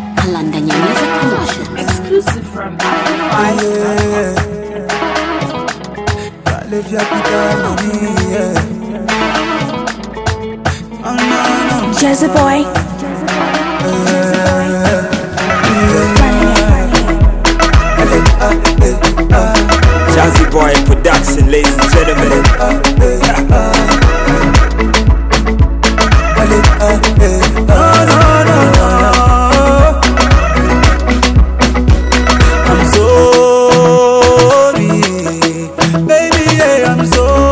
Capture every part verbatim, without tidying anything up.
London Music Promotions. Exclusive from Amplify. Yeah. If you put that money, yeah. Oh no, no. Jazzy Boy. Jazzy Boy production, ladies and gentlemen. No, no, no, no. I'm sorry, baby, yeah, I'm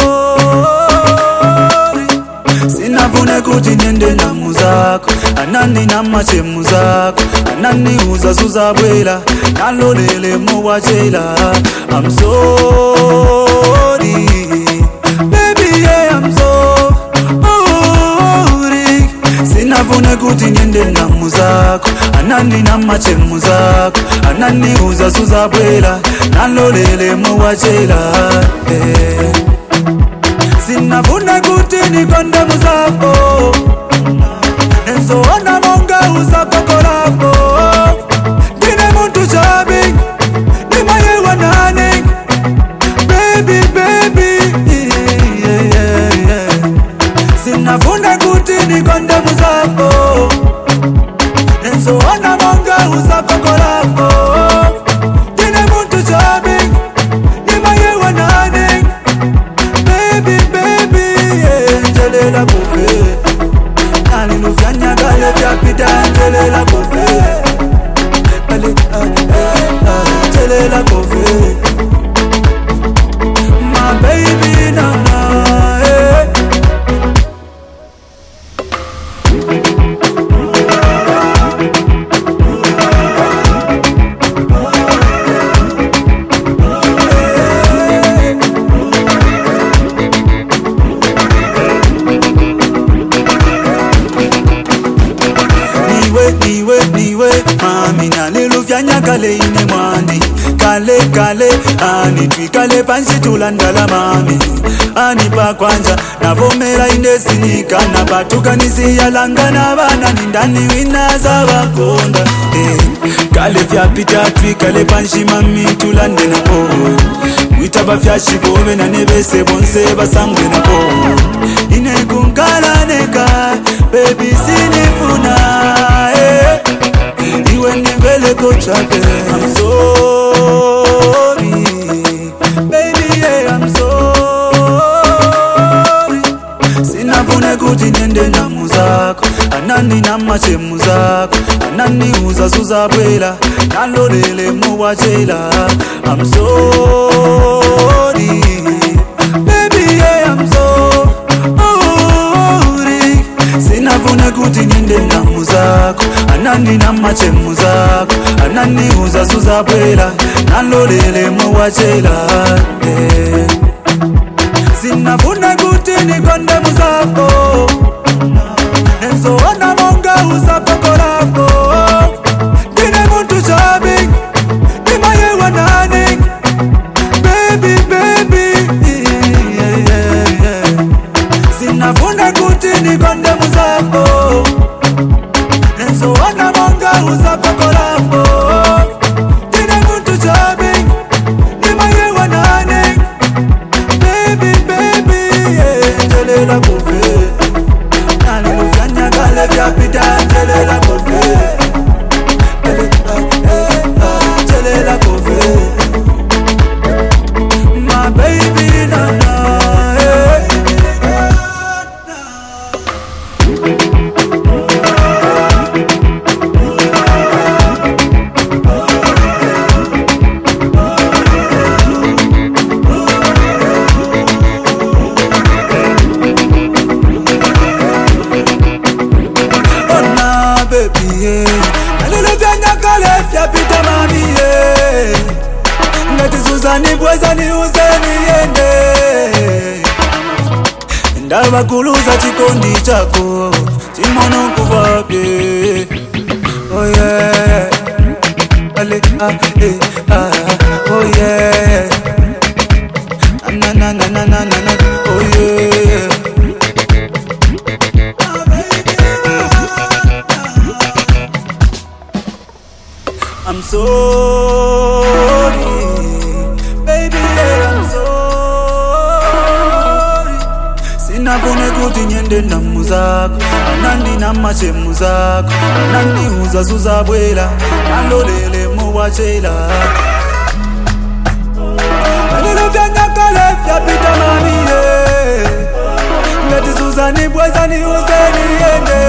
sorry. Sinafuna kuti niende na muzako, anani na machemu zako, anani uzazuza bwela, nalolele muwachela. I'm sorry, baby, yeah, I'm sorry. Sinafuna kuti niende na muzako, anani na machemu zako, anani uzazuza bwela, nalolele muwachela. eh. Sinafuna kuti nikonde muzako, nenzo ona monga uzakokolako. Dine muntu chabi, nimaye wanane. Baby, baby, yeah, yeah, yeah. Sinafuna kuti nikonde muzako, nenzo ona monga uzakokolako. Dine muntu chabi, nimaye wanane. Baby, baby, yeah, njelela kufe. Nani nufyanya gale vya pita, njelela kufe. Ale, ah, eh, ah, njelela kufe. My baby, na na, eh. Niwe, niwe, niwe, mami nalilufyanya kale ine mwandi. Kale, kale, ani twikale pansi tulandala mami. Ani pa kwanja, navomera indesinika. Napatuka nisiyalanga na bana nindani winaza wakonda. eh. Kale vyapita twikale pansi mami tulande na po. Witaba vyashikove na nebese bonse basangwe na po. Ine kunkala neka, baby sinifuna, eh. Iwe nivele kochape. I'm sorry, baby, yeah, I'm sorry. Sinafuna kuti niende na muzako, anani na machemu zako, anani uzazuza bwela, nalolele muwachela. I'm sorry, baby, yeah, I'm sorry. Sinafuna kuti niende na muzako, anani na machemu zako, anani uzazuza bwela, nalolele muwachela. eh. Sinafuna kuti nikonde muzako, nenzo ona monga uzakokolako. Dine muntu chabi, nimaye wanane. Baby, baby, yeah, yeah, yeah. Sinafuna kuti nikonde muzako, nenzo ona monga uzakokolako. Dine muntu chabi, nimaye wanane. Baby, baby, yeah, njelela kufe. Nani lufyanya kale vyapita, njelela kufe. Eh, ah, eh, ah, njelela kufe. My baby, na na, eh. Oh na baby, yeah. Nalilo vyanya kale vyapita mami, yeah. Ngati Suzani bweza ni uzeni yende. Ndaba kuluza chikondi chako, chimono kuvabye. Oh yeah, ale, ah, eh, ah, oh yeah. Na na na na na na, oh yeah. I'm sorry, baby, yeah, I'm sorry. Sinafune kuti nyende na muzako, anandi na machemu zako, anandi uza suza bwela, nalolele muwachela. Nalilo vya nyakale vya pita mami ye, ngati Suzani bweza ni uzeni yende.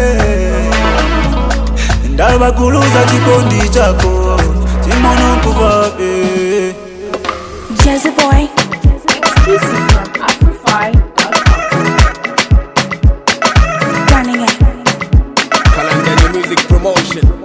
Ndaba kuluza chikondi chako, chimono kuvape. Jazzy Boy. Exclusive from Afrify dot com. Running it. Kalangani Music Promotion.